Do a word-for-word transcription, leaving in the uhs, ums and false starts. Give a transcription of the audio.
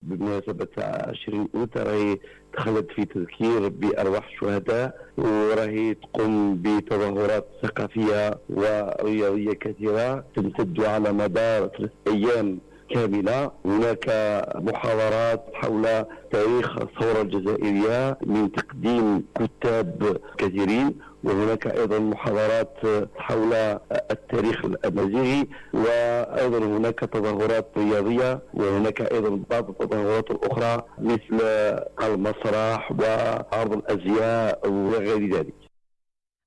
بمناسبة عشرين أوت راهي دخلت في تذكير بأرواح الشهداء، وراهي تقوم بتظاهرات ثقافية ورياضية كثيرة تمتد على مدار ثلاث أيام كاملة. هناك محاضرات حول تاريخ الثورة الجزائرية من تقديم كتاب كثيرين، وهناك أيضا محاضرات حول التاريخ الأمازيغي، وأيضا هناك تظاهرات رياضية، وهناك أيضا بعض التظاهرات الأخرى مثل المسرح وعرض الأزياء وغير ذلك.